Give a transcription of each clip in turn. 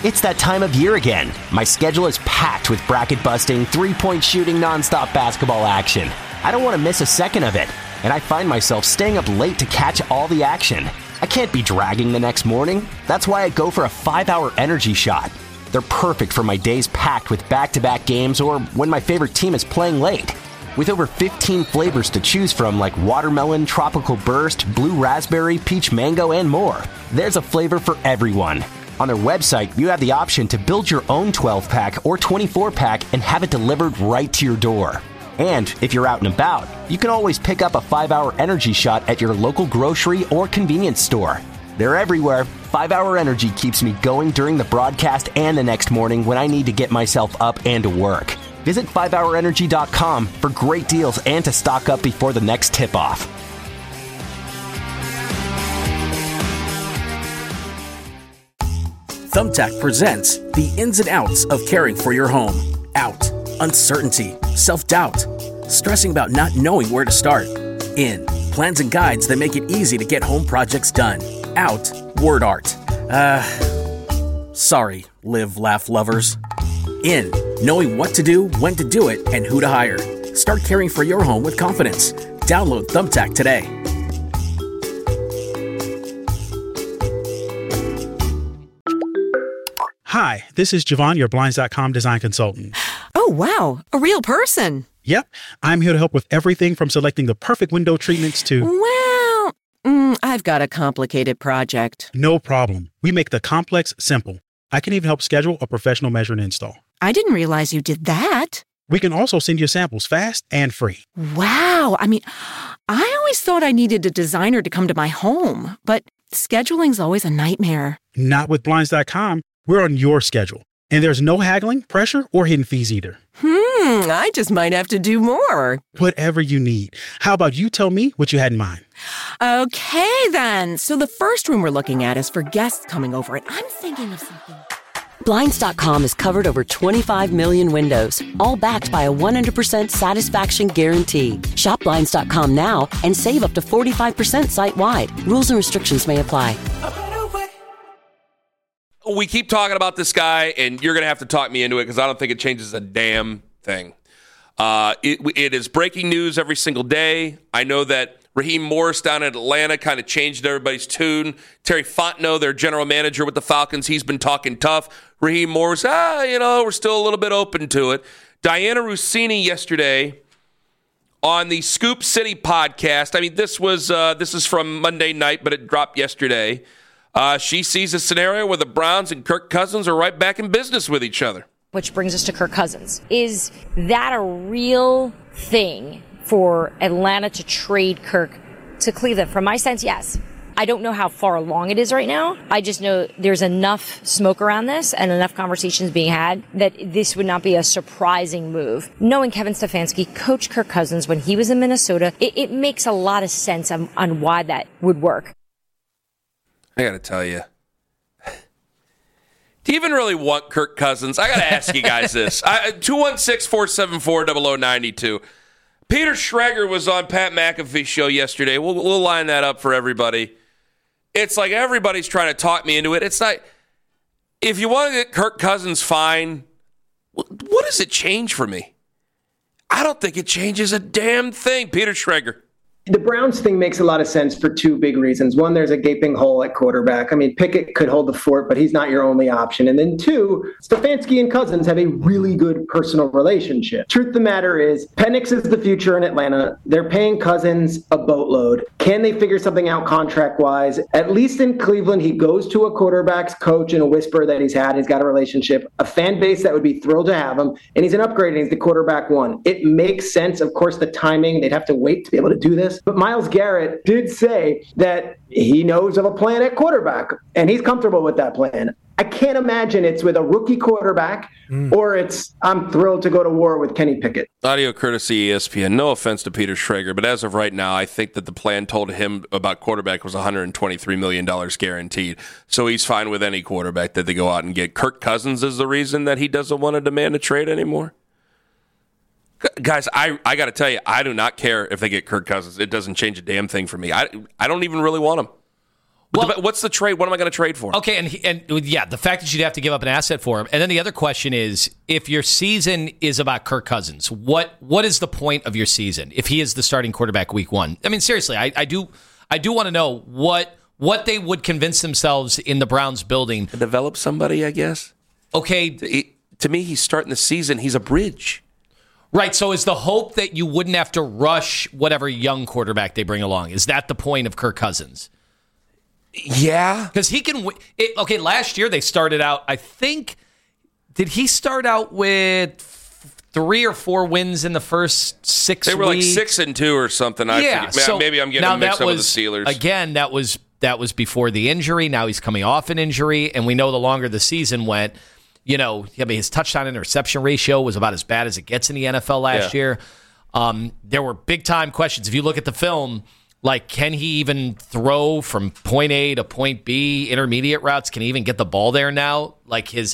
It's that time of year again. My schedule is packed with bracket-busting, three-point shooting, nonstop basketball action. I don't want to miss a second of it, and I find myself staying up late to catch all the action. I can't be dragging the next morning. That's why I go for a 5-hour energy shot. They're perfect for my days packed with back-to-back games or when my favorite team is playing late. With over 15 flavors to choose from like watermelon, tropical burst, blue raspberry, peach mango, and more, there's a flavor for everyone. On their website, you have the option to build your own 12-pack or 24-pack and have it delivered right to your door. And if you're out and about, you can always pick up a 5-hour energy shot at your local grocery or convenience store. They're everywhere. 5-hour energy keeps me going during the broadcast and the next morning when I need to get myself up and to work. Visit 5hourenergy.com for great deals and to stock up before the next tip-off. Thumbtack presents the ins and outs of caring for your home. Out, uncertainty, self-doubt, stressing about not knowing where to start. In, plans and guides that make it easy to get home projects done. Out, word art. Sorry, live, laugh lovers. In, knowing what to do, when to do it, and who to hire. Start caring for your home with confidence. Download Thumbtack today. Hi, this is Javon, your Blinds.com design consultant. Oh, wow. A real person. Yep. I'm here to help with everything from selecting the perfect window treatments to... Well, I've got a complicated project. No problem. We make the complex simple. I can even help schedule a professional measure and install. I didn't realize you did that. We can also send you samples fast and free. Wow. I mean, I always thought I needed a designer to come to my home, but scheduling's always a nightmare. Not with Blinds.com. We're on your schedule. And there's no haggling, pressure, or hidden fees either. I just might have to do more. Whatever you need. How about you tell me what you had in mind? Okay, then. So the first room we're looking at is for guests coming over, and I'm thinking of something. Blinds.com has covered over 25 million windows, all backed by a 100% satisfaction guarantee. Shop Blinds.com now and save up to 45% site-wide. Rules and restrictions may apply. We keep talking about this guy, and you're going to have to talk me into it because I don't think it changes a damn thing. It is breaking news every single day. I know that Raheem Morris down in Atlanta kind of changed everybody's tune. Terry Fontenot, their general manager with the Falcons, he's been talking tough. Raheem Morris, we're still a little bit open to it. Diana Russini yesterday on the Scoop City podcast. I mean, this is from Monday night, but it dropped yesterday. She sees a scenario where the Browns and Kirk Cousins are right back in business with each other. Which brings us to Kirk Cousins. Is that a real thing for Atlanta to trade Kirk to Cleveland? From my sense, yes. I don't know how far along it is right now. I just know there's enough smoke around this and enough conversations being had that this would not be a surprising move. Knowing Kevin Stefanski coached Kirk Cousins when he was in Minnesota, it makes a lot of sense on why that would work. I got to tell you, do you even really want Kirk Cousins? I got to ask you guys this. 216-474-0092. Peter Schrager was on Pat McAfee's show yesterday. We'll line that up for everybody. It's like everybody's trying to talk me into it. It's like, if you want to get Kirk Cousins, fine. What does it change for me? I don't think it changes a damn thing. Peter Schrager. The Browns thing makes a lot of sense for two big reasons. One, there's a gaping hole at quarterback. I mean, Pickett could hold the fort, but he's not your only option. And then two, Stefanski and Cousins have a really good personal relationship. Truth of the matter is, Penix is the future in Atlanta. They're paying Cousins a boatload. Can they figure something out contract-wise? At least in Cleveland, he goes to a quarterback's coach in a whisper that he's got a relationship, a fan base that would be thrilled to have him, and he's an upgrade, and he's the quarterback one. It makes sense. Of course, the timing, they'd have to wait to be able to do this. But Myles Garrett did say that he knows of a plan at quarterback, and he's comfortable with that plan. I can't imagine it's with a rookie quarterback or it's I'm thrilled to go to war with Kenny Pickett. Audio courtesy ESPN. No offense to Peter Schrager, but as of right now, I think that the plan told him about quarterback was $123 million guaranteed. So he's fine with any quarterback that they go out and get. Kirk Cousins is the reason that he doesn't want to demand a trade anymore. Guys, I got to tell you, I do not care if they get Kirk Cousins. It doesn't change a damn thing for me. I don't even really want him. What's the trade? What am I going to trade for? Okay, and the fact that you'd have to give up an asset for him. And then the other question is, if your season is about Kirk Cousins, what is the point of your season if he is the starting quarterback week 1? I mean, seriously, I do want to know what they would convince themselves in the Browns building. To develop somebody, I guess. Okay. To me, he's starting the season. He's a bridge. Right, so is the hope that you wouldn't have to rush whatever young quarterback they bring along? Is that the point of Kirk Cousins? Yeah. Because he can win. Okay, last year they started out, I think, did he start out with 3 or 4 wins in the first 6 weeks? They were like 6-2 or something. So maybe I'm getting mixed up with the Steelers. Again, that was before the injury. Now he's coming off an injury, and we know the longer the season went, his touchdown interception ratio was about as bad as it gets in the NFL last year. There were big-time questions. If you look at the film, like, can he even throw from point A to point B, intermediate routes? Can he even get the ball there now? Like, his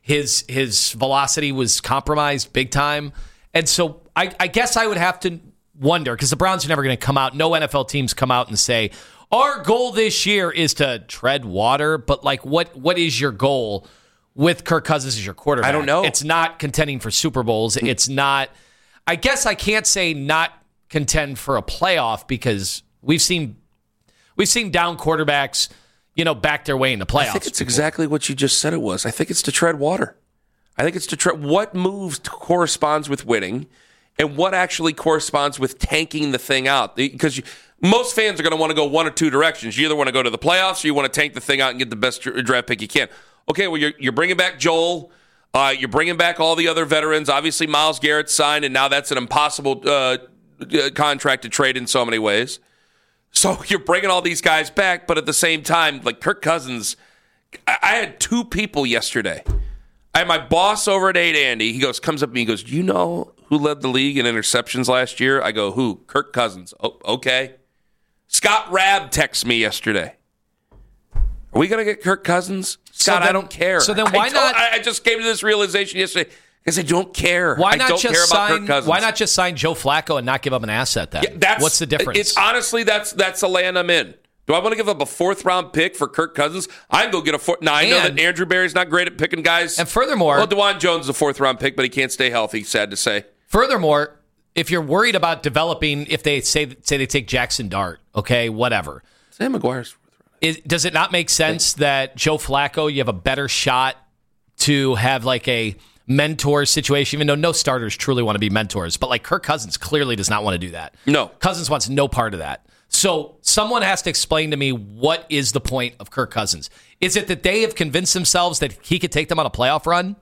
velocity was compromised big time. And so I guess I would have to wonder, because the Browns are never going to come out, no NFL teams come out and say, our goal this year is to tread water. But, like, what is your goal with Kirk Cousins as your quarterback? I don't know. It's not contending for Super Bowls. It's not, I guess I can't say not contend for a playoff, because we've seen down quarterbacks, back their way in the playoffs. I think it's exactly what you just said it was. I think it's to tread water. I think it's to tread. What moves corresponds with winning, and what actually corresponds with tanking the thing out. Because most fans are going to want to go one or two directions. You either want to go to the playoffs, or you want to tank the thing out and get the best draft pick you can. Okay, well, you're bringing back Joel. You're bringing back all the other veterans. Obviously, Myles Garrett signed, and now that's an impossible contract to trade in so many ways. So you're bringing all these guys back, but at the same time, like Kirk Cousins, I had 2 people yesterday. I had my boss over at 8, Andy. He comes up to me and goes, "Do you know who led the league in interceptions last year?" I go, "Who?" "Kirk Cousins." "Oh, okay." Scott Rabb texts me yesterday. Are we going to get Kirk Cousins? Scott, I don't care. So then why not? I just came to this realization yesterday. Because I don't care. Why not I don't just care about sign? Kirk Cousins. Why not just sign Joe Flacco and not give up an asset? Then what's the difference? It's honestly that's the land I'm in. Do I want to give up a 4th-round pick for Kirk Cousins? I can go get a 4th. Now I know that Andrew Berry's not great at picking guys. And furthermore, DeJuan Jones is a 4th-round pick, but he can't stay healthy. Sad to say. Furthermore, if you're worried about developing, if they say they take Jackson Dart, okay, whatever. Sam McGuire's 4th-round. Does it not make sense that Joe Flacco, you have a better shot to have like a mentor situation, even though no starters truly want to be mentors, but like Kirk Cousins clearly does not want to do that. No. Cousins wants no part of that. So someone has to explain to me, what is the point of Kirk Cousins? Is it that they have convinced themselves that he could take them on a playoff run?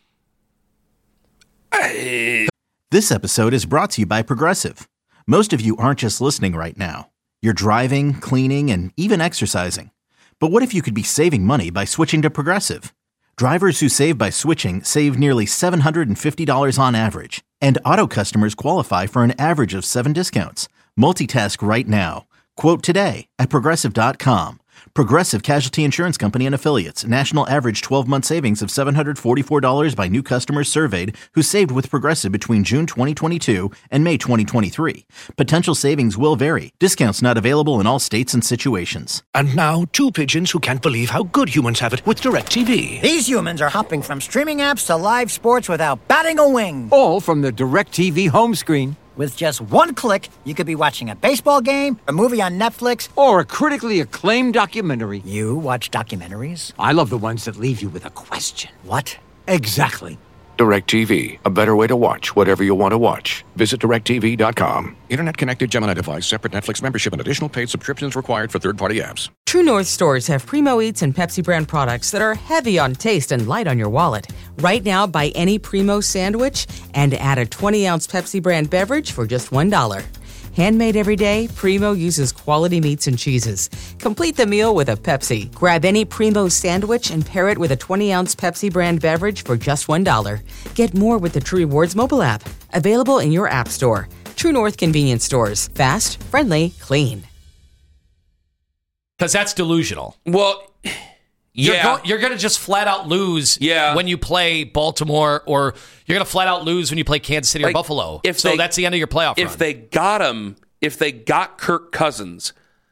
This episode is brought to you by Progressive. Most of you aren't just listening right now. You're driving, cleaning, and even exercising. But what if you could be saving money by switching to Progressive? Drivers who save by switching save nearly $750 on average, and auto customers qualify for an average of 7 discounts. Multitask right now. Quote today at Progressive.com. Progressive Casualty Insurance Company and Affiliates. National average 12-month savings of $744 by new customers surveyed who saved with Progressive between June 2022 and May 2023. Potential savings will vary. Discounts not available in all states and situations. And now, 2 pigeons who can't believe how good humans have it with DirecTV. These humans are hopping from streaming apps to live sports without batting a wing. All from the DirecTV home screen. With just 1 click, you could be watching a baseball game, a movie on Netflix, or a critically acclaimed documentary. You watch documentaries? I love the ones that leave you with a question. What? Exactly. DirecTV, a better way to watch whatever you want to watch. Visit DirecTV.com. Internet-connected Gemini device, separate Netflix membership, and additional paid subscriptions required for third-party apps. True North stores have Primo Eats and Pepsi brand products that are heavy on taste and light on your wallet. Right now, buy any Primo sandwich and add a 20-ounce Pepsi brand beverage for just $1. Handmade every day, Primo uses quality meats and cheeses. Complete the meal with a Pepsi. Grab any Primo sandwich and pair it with a 20-ounce Pepsi brand beverage for just $1. Get more with the True Rewards mobile app. Available in your app store. True North convenience stores. Fast, friendly, clean. Because that's delusional. Well, yeah. You're going to just flat out lose when you play Baltimore, or you're going to flat out lose when you play Kansas City or Buffalo. That's the end of your playoff run. If they got Kirk Cousins,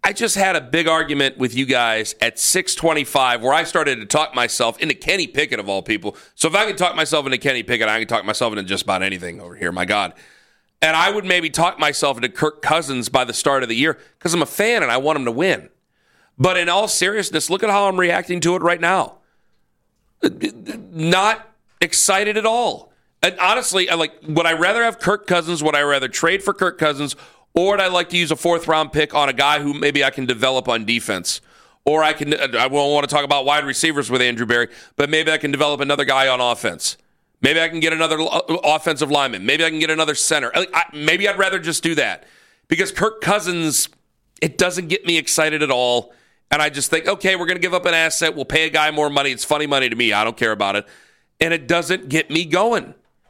I just had a big argument with you guys at 6:25 where I started to talk myself into Kenny Pickett, of all people. So if I can talk myself into Kenny Pickett, I can talk myself into just about anything over here, my God. And I would maybe talk myself into Kirk Cousins by the start of the year because I'm a fan and I want him to win. But in all seriousness, look at how I'm reacting to it right now. Not excited at all. And honestly, would I rather have Kirk Cousins? Would I rather trade for Kirk Cousins? Or would I like to use a 4th-round pick on a guy who maybe I can develop on defense? Or I won't want to talk about wide receivers with Andrew Berry, but maybe I can develop another guy on offense. Maybe I can get another offensive lineman. Maybe I can get another center. Maybe I'd rather just do that. Because Kirk Cousins, it doesn't get me excited at all. And I just think, okay, we're going to give up an asset. We'll pay a guy more money. It's funny money to me. I don't care about it. And it doesn't get me going.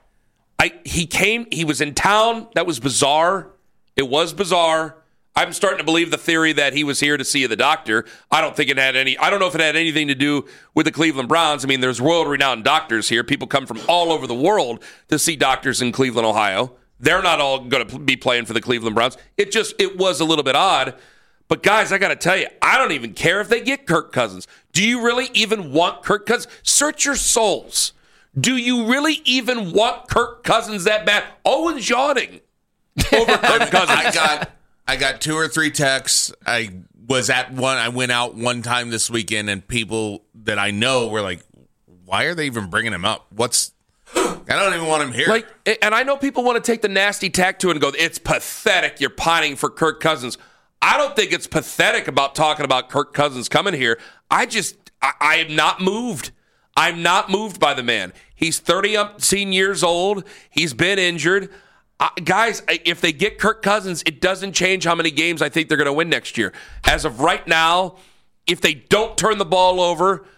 He was in town. That was bizarre. It was bizarre. I'm starting to believe the theory that he was here to see the doctor. I don't know if it had anything to do with the Cleveland Browns. I mean, there's world-renowned doctors here. People come from all over the world to see doctors in Cleveland, Ohio. They're not all going to be playing for the Cleveland Browns. It was a little bit odd. But guys, I got to tell you, I don't even care if they get Kirk Cousins. Do you really even want Kirk Cousins? Search your souls. Do you really even want Kirk Cousins that bad? Owen's yawning over Kirk Cousins. I got 2 or 3 texts. I went out one time this weekend, and people that I know were like, "Why are they even bringing him up? I don't even want him here." And I know people want to take the nasty tack to it and go, "It's pathetic. You're pining for Kirk Cousins." I don't think it's pathetic about talking about Kirk Cousins coming here. I am not moved. I'm not moved by the man. He's 30-something years old. He's been injured. Guys, if they get Kirk Cousins, it doesn't change how many games I think they're going to win next year. As of right now, if they don't turn the ball over,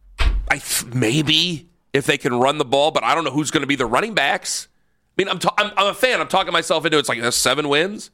maybe if they can run the ball, but I don't know who's going to be the running backs. I mean, I'm a fan. I'm talking myself into it. It's like 7 wins.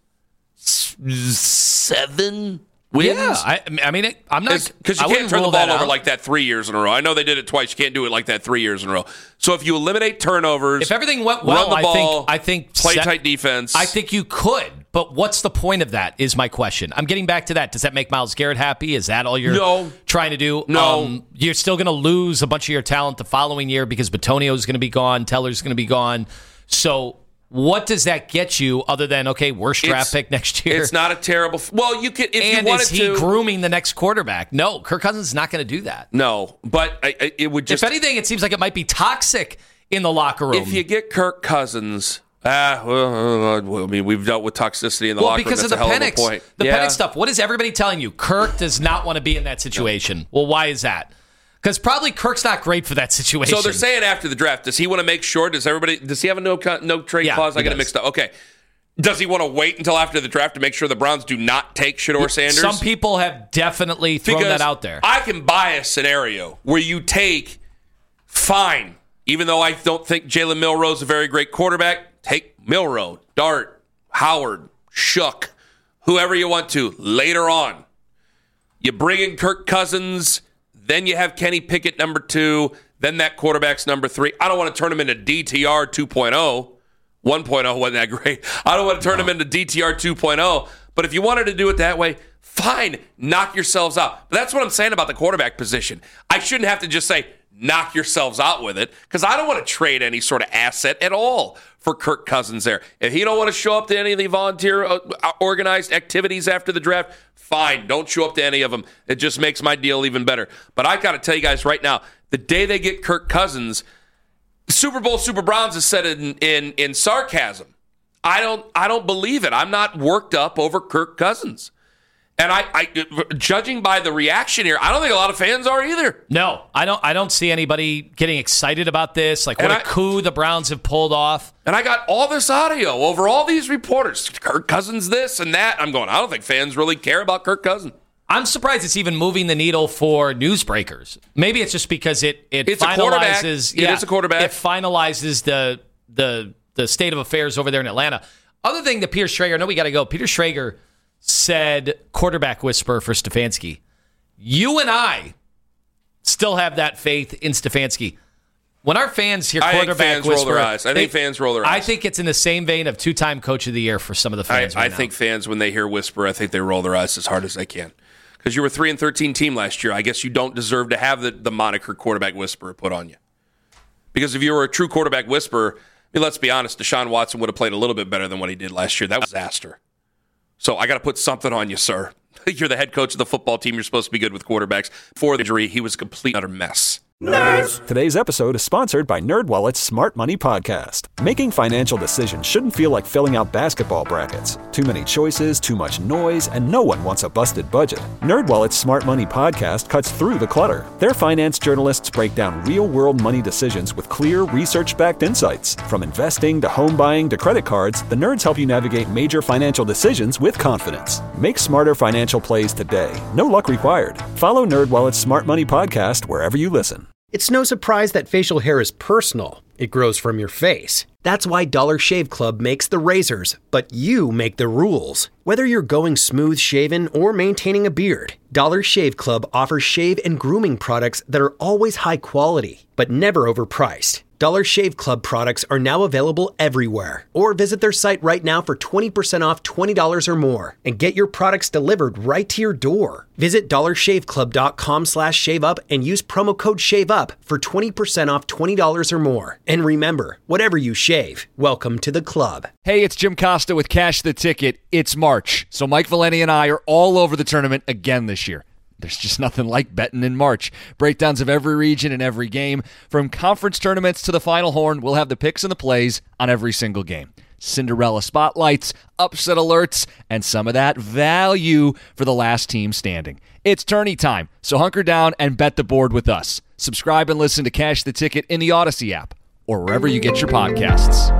7 wins? Yeah, I mean, I'm not... Because you can't turn the ball over like that 3 years in a row. I know they did it twice. You can't do it like that 3 years in a row. So if you eliminate turnovers... If everything went well, run the ball, I think play tight defense. I think you could, but what's the point of that is my question. I'm getting back to that. Does that make Myles Garrett happy? Is that all you're trying to do? No. You're still going to lose a bunch of your talent the following year because Bitonio is going to be gone, Teller's going to be gone. So... what does that get you other than, okay, worst draft pick next year? It's not a terrible... Well, you could... If you wanted is he grooming the next quarterback? No, Kirk Cousins is not going to do that. No, but it would just... If anything, it seems like it might be toxic in the locker room. If you get Kirk Cousins... I mean, we've dealt with toxicity in the locker room. Because That's of the Penix. Point. The Penix stuff. What is everybody telling you? Kirk does not want to be in that situation. Well, why is that? Because probably Kirk's not great for that situation. So they're saying after the draft, does he want to make sure? Does he have a no trade clause? I got it mixed up. Okay. Does he want to wait until after the draft to make sure the Browns do not take Shedeur Sanders? Some people have definitely thrown that out there. I can buy a scenario where you take, fine, even though I don't think Jalen Milroe is a very great quarterback, take Milroe, Dart, Howard, Shook, whoever you want to later on. You bring in Kirk Cousins. Then you have Kenny Pickett number 2. Then that quarterback's number 3. I don't want to turn him into DTR 2.0. 1.0 wasn't that great. I don't want to turn him into DTR 2.0. But if you wanted to do it that way, fine. Knock yourselves out. But that's what I'm saying about the quarterback position. I shouldn't have to just say, knock yourselves out with it, because I don't want to trade any sort of asset at all for Kirk Cousins there. If he don't want to show up to any of the volunteer organized activities after the draft, fine, don't show up to any of them. It just makes my deal even better. But I got to tell you guys right now, the day they get Kirk Cousins, Super Bowl Super Browns is said in sarcasm. I don't believe it. I'm not worked up over Kirk Cousins. And I judging by the reaction here, I don't think a lot of fans are either. No, I don't see anybody getting excited about this. Like, what a coup the Browns have pulled off. And I got all this audio over all these reporters. Kirk Cousins this and that. I'm going, I don't think fans really care about Kirk Cousins. I'm surprised it's even moving the needle for newsbreakers. Maybe it's just because it's A finalizes. quarterback. It is a quarterback. It finalizes the state of affairs over there in Atlanta. Other thing that Peter Schrager, I know we got to go. Peter Schrager said quarterback whisperer for Stefanski. You and I still have that faith in Stefanski. When our fans hear I think quarterback fans roll whisper, their eyes. I think fans roll their eyes. I think it's in the same vein of 2-time Coach of the Year for some of the fans. I think fans, when they hear whisper, I think they roll their eyes as hard as they can. Because you were 3-13 team last year. I guess you don't deserve to have the moniker quarterback whisperer put on you. Because if you were a true quarterback whisperer, I mean, let's be honest, Deshaun Watson would have played a little bit better than what he did last year. That was a disaster. So I got to put something on you, sir. You're the head coach of the football team. You're supposed to be good with quarterbacks. For the injury, he was a complete utter mess. Nerds! Today's episode is sponsored by NerdWallet's Smart Money Podcast. Making financial decisions shouldn't feel like filling out basketball brackets. Too many choices, too much noise, and no one wants a busted budget. NerdWallet's Smart Money Podcast cuts through the clutter. Their finance journalists break down real-world money decisions with clear, research-backed insights. From investing to home buying to credit cards, the nerds help you navigate major financial decisions with confidence. Make smarter financial plays today. No luck required. Follow NerdWallet's Smart Money Podcast wherever you listen. It's no surprise that facial hair is personal. It grows from your face. That's why Dollar Shave Club makes the razors, but you make the rules. Whether you're going smooth shaven or maintaining a beard, Dollar Shave Club offers shave and grooming products that are always high quality, but never overpriced. Dollar Shave Club products are now available everywhere. Or visit their site right now for 20% off $20 or more and get your products delivered right to your door. Visit dollarshaveclub.com/shaveup and use promo code SHAVEUP for 20% off $20 or more. And remember, whatever you shave, welcome to the club. Hey, it's Jim Costa with Cash the Ticket. It's March, so Mike Valeni and I are all over the tournament again this year. There's just nothing like betting in March. Breakdowns of every region and every game. From conference tournaments to the Final Horn, we'll have the picks and the plays on every single game. Cinderella spotlights, upset alerts, and some of that value for the last team standing. It's tourney time, so hunker down and bet the board with us. Subscribe and listen to Cash the Ticket in the Odyssey app or wherever you get your podcasts.